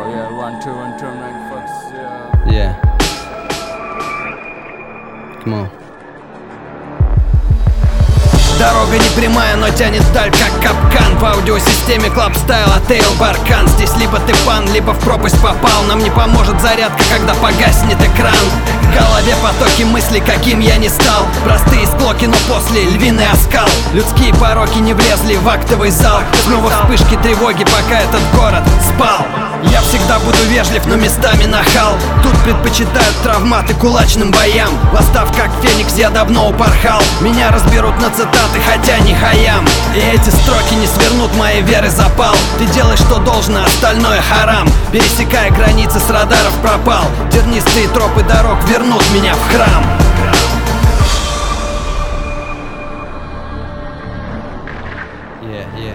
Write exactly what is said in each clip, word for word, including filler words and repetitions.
yeah, one, two, one, two, nine, fox, yeah. Yeah. Come on. Дорога не прямая, но тянет вдаль, как капкан. В аудиосистеме Club Style от Тейл Баркан. Здесь либо ты фан, либо в пропасть попал. Нам не поможет зарядка, когда погаснет экран. В голове потоки мыслей, каким я не стал. Простые склоки, но после львиный оскал. Людские пороки не влезли в актовый зал. Снова вспышки тревоги, пока этот город спал. Я всегда буду вежлив, но местами нахал. Тут предпочитают травматы кулачным боям. Восстав как феникс, я давно упорхал. Меня разберут на цитаты, хотя не хаям. И эти строки не свернут моей веры запал. Ты делаешь, что должно, остальное харам. Пересекая границы, с радаров пропал. Тернистые тропы дорог вернут меня в храм. Yeah, yeah.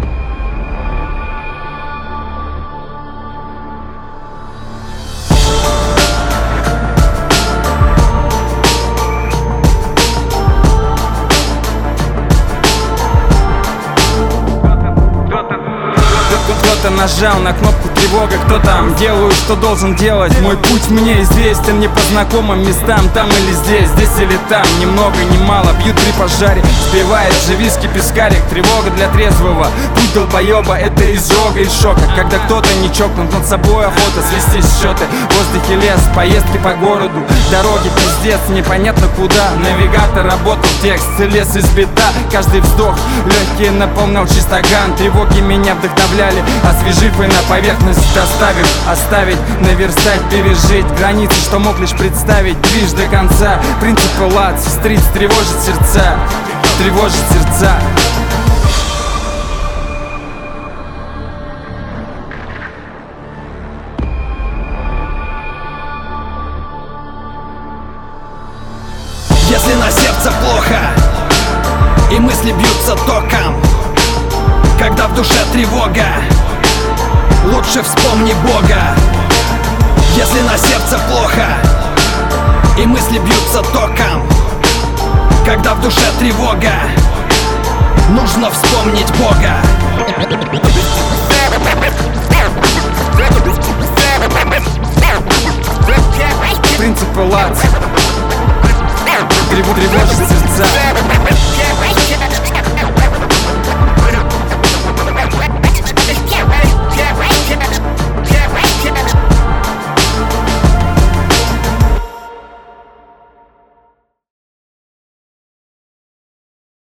Кто-то нажал на кнопку тревога, кто там? Делаю, что должен делать. Мой путь мне известен, не по знакомым местам. Там или здесь, здесь или там. Ни много, ни мало, бьют при пожаре. Сбивает же виски пескарик. Тревога для трезвого, путь долбоеба. Это изжога и шока. Когда кто-то не чокнут над собой, охота свести счеты. В воздухе лес, поездки по городу. Дороги пиздец, непонятно куда. Навигатор работал, текст, лес избита. Каждый вздох легкий наполнял чистоган. Тревоги меня вдохновляли, освежив и на поверхность доставив. Оставить, наверстать, пережить границы, что мог лишь представить. Движ до конца, принципы лад, сестриц тревожит сердца, тревожит сердца. Если на сердце плохо и мысли бьются током, когда в душе тревога, лучше вспомни Бога. Если на сердце плохо и мысли бьются током, когда в душе тревога, нужно вспомнить Бога. Принципы лад, тревожит сердца.